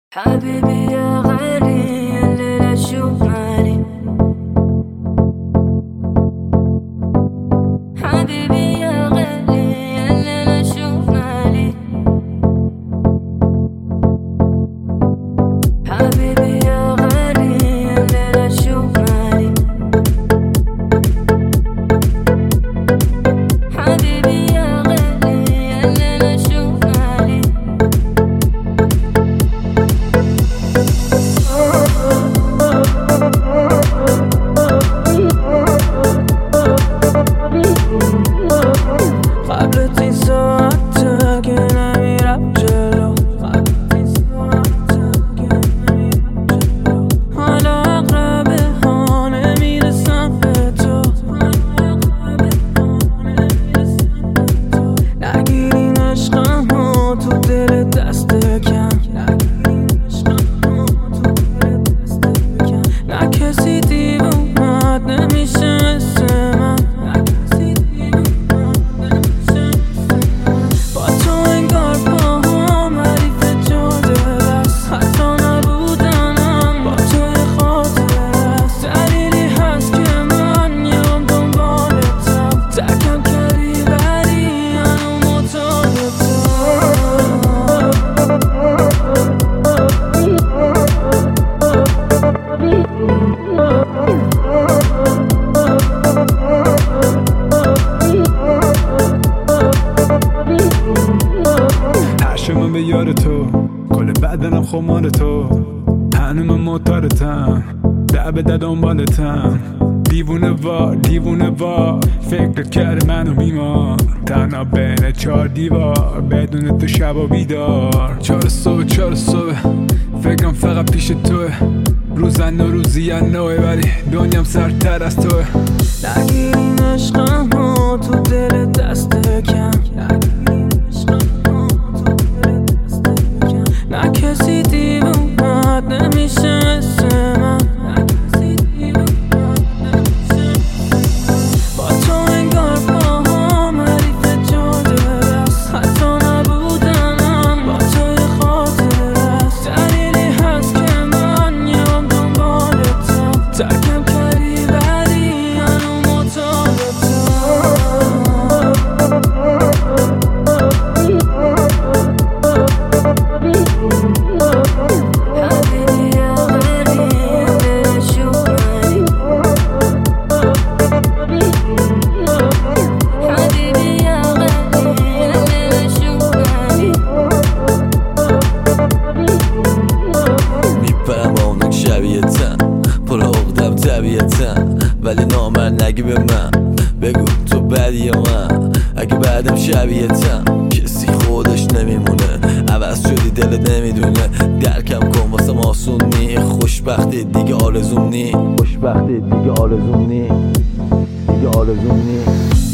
حبيبي يا غالي الليلة شوف مالي. حبيبي يا غالي الليلة شوف مالي. حبيبي يا غالي الليلة شوف مالي. حبيبي يا غالي الليلة شوف مالي. قبل 30 ساعت که نمیرم جلو. حالا اقربه ها نمیرسم به تو. نگیرین عشقمو تو دل دست کم. نه کسی دیوونت نمیشه مثل من. با تو انگار پاهم حریف جاده است. حتی نبودنم با تو خاطره است. دلیلی هست که من یام دنبالتم. ترکم کردی ولی هنو مطالبتم. من به یار تو کل بدنم خمار تو. هنو من معتادتم به دنبالتم. دیوونه وار فکر کرد منو میمار. تنها بین 4 دیوار بدون تو شب و بیدار. 4 صبح فکرم فقط پیش توه. روزن و روزی نوه ولی دنیام سرتر از توه. نگیرین عشقمو تو دل دست کم. نه کسی دیوونت نمیشه مثل من. با تو انگار پاهم حریف جاده است. حتی نبودنم با تو خاطره است. دلیلی هست که من یام دنبالتم. ترکم کردی ولی هنو مطالبتم. حبيبي يا غالي الليلة شوف مالي. حبيبي يا غالي الليلة شوف مالي. میپرم با اونک شبیهتن پر عقدم طبیعتن. ولی نامرد نگی به من بگو تو بدی یا من. اگه بعدم شبیهتن کسی خودش نمیمونه. عوض شدی دلت نمیدونه. درکم کن واسم آسون نی. خوشبختی دیگه آرزوم نی.